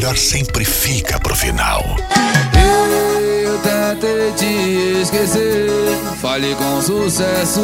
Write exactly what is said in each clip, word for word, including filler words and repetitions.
melhor sempre fica pro final. Eu tentei te esquecer, falei com sucesso.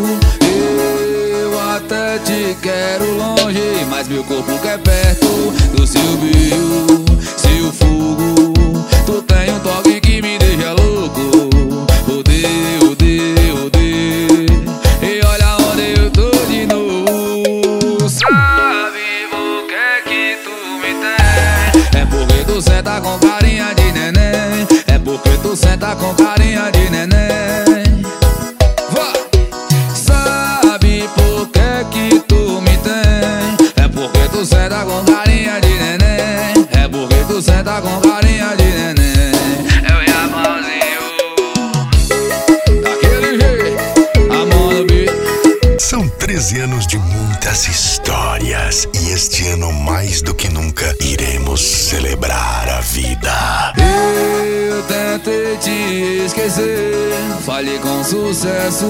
Eu até te quero longe, mas meu corpo quer perto do seu brilho, seu fogo. Tu tem um toque que me deixa louco. Odeio, odeio, odeio. E olha onde eu tô de novo. Sabe por que que tu me tem? É porque tu senta com carinha de neném. É porque tu senta com carinha de neném. Vá! Sabe por que que tu me tem? É porque tu senta com carinha de neném. É porque tu senta com carinha de neném. Eu e a mãozinho daquele jeito, a mão no beat. São treze anos de muitas histórias e este ano mais do que nunca iremos celebrar a vida. Eu tentei te esquecer, falei com sucesso.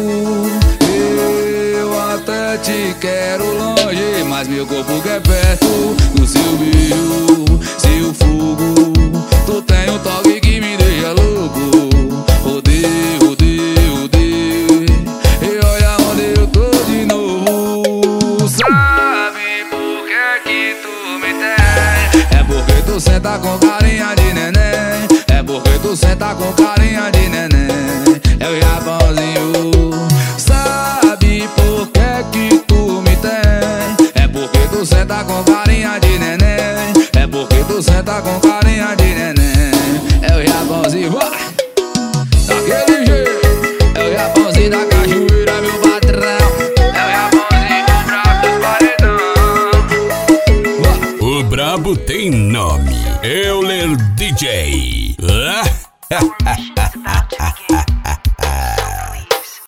Eu até te quero longe, mas meu corpo quer perto do seu brilho, seu fogo. Tu tem um toque que me deixa louco. Odeio, odeio, odeio. E olha onde eu tô de novo. Sabe por que que tu me tem? É porque tu senta com carinha de neném. É porque tu senta com carinha de neném. É o Japãozinho. Sabe por que que tu me tem? É porque tu senta com carinha de neném. É porque tu senta com carinha de neném. É o Japãozinho. Daquele jeito. É o Japãozinho da cachoeira, meu patrão. É o Japãozinho brabo do paredão. O brabo tem nome. Euler D J.